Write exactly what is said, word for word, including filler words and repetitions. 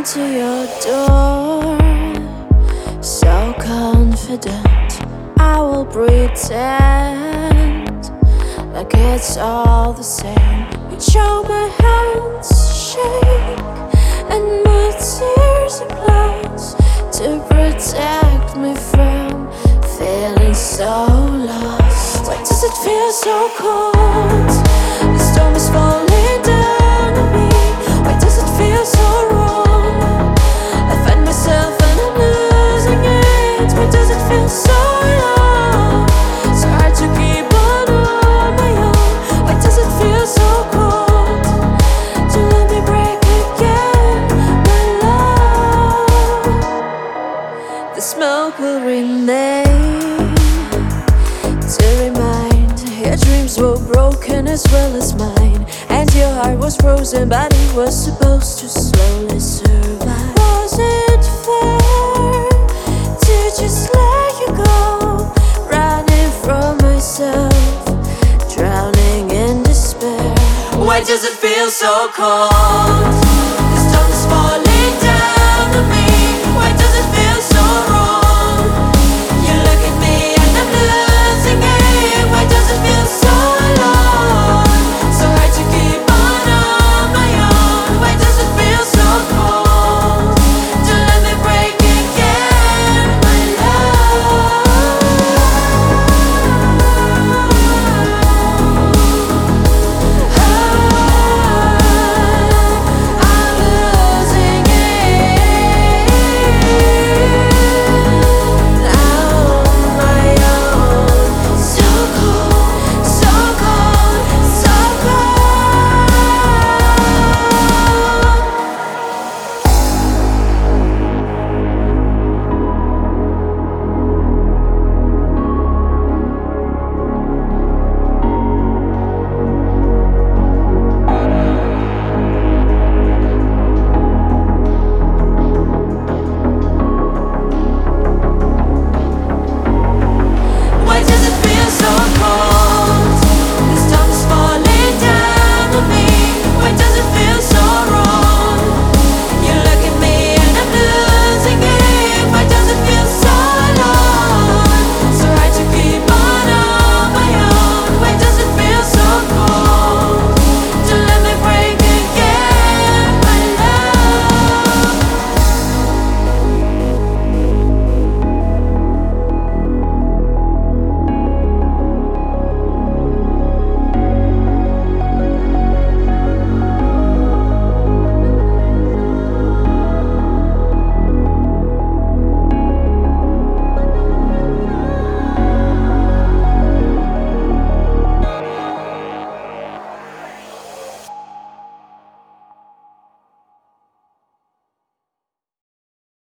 to your door, so confident. I will pretend like it's all the same. Watch how my hands shake and my tears are close to protect me from feeling so lost. Why does it feel so cold? The storm is falling down on me. Why does it feel so wrong? I find myself and I'm losing it. Why does it feel so long? It's hard to keep on on my own. Why does it feel so cold? To let me break again, my love. The smoke will remain to remind your dreams were broken as well as mine, and your heart was frozen, but it was supposed to slowly survive. Was it fair to just let you go? Running from myself, drowning in despair. Why does it feel so cold?